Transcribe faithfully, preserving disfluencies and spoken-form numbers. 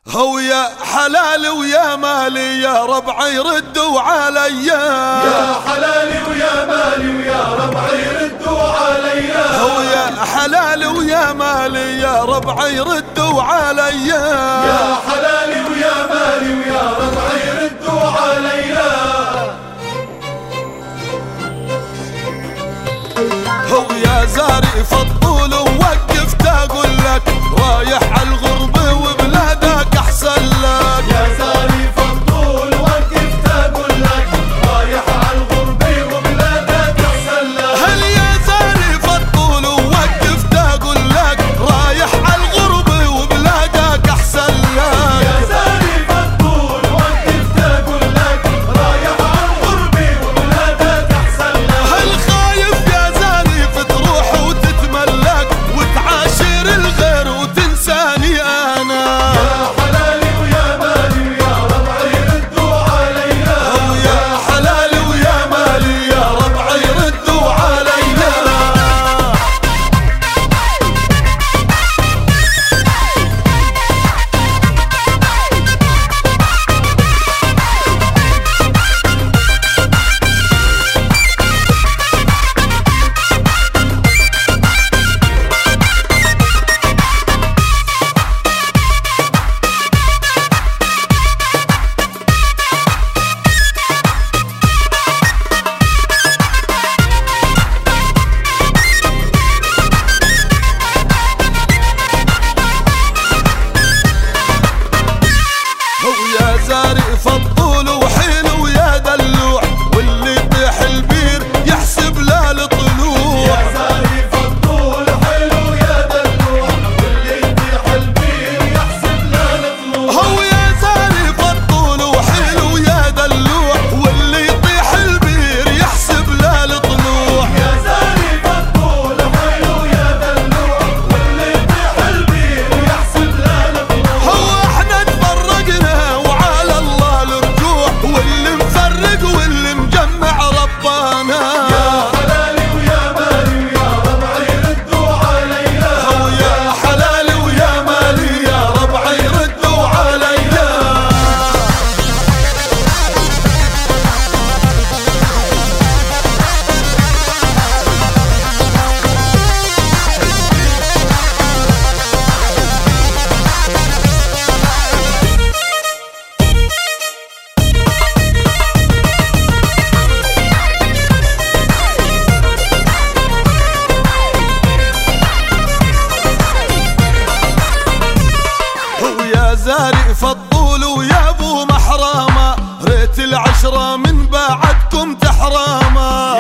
هو يا حلال ويا مالي يا ربعي ردوا علي، يا حلالي ويا مالي ويا ربعي ردوا علي، هو يا حلال ويا مالي يا ربعي ردوا علي، يا حلالي ويا مالي ويا ربعي ردوا علي. هو يا زاري فالطول ووقفت اقول لك رايح عالغربة وبلادك احسن لك، يا زاري فالطول ووقفت اقول لك رايح عالغربة وبلادك احسن لك. هل يا زاري فالطول ووقفت اقول لك رايح عالغربة وبلادك احسن لك، يا زاري فالطول ووقفت اقول لك رايح عالغربة وبلادك احسن لك. هل خايف يا زاري تروح وتتملك وتعاشر الغير وتنساني انا؟ يا حلالي ويا مالي ويا ربعي ردوا علي، هو يا حلال ويا مالي يا ربعي ردوا علي. يا زاري فالطول وحيل ويا دلوع واللي يطيح البير يحسب له الطلوع، يا زاري فالطول حلو يا دلوع واللي يطيح البير يحسب له الطلوع. هو يا زاري فالطول وحيل ويا دلوع واللي يطيح البير يحسب له الطلوع، يا زاري فالطول حلو يا دلوع واللي يطيح البير يحسب له الطلوع. هو احنا تفرقنا وعلى الله الرجوع واللي مفرق واللي مجمع ربنا، يا حلالي ويا مالي ويا ربعي ردوا علي، هو يا حلال ويا مالي يا ربعي ردوا علي. هو يا زاري فالطول ويا ابو محرامة ريت العشرة من بعدكم تحرامة،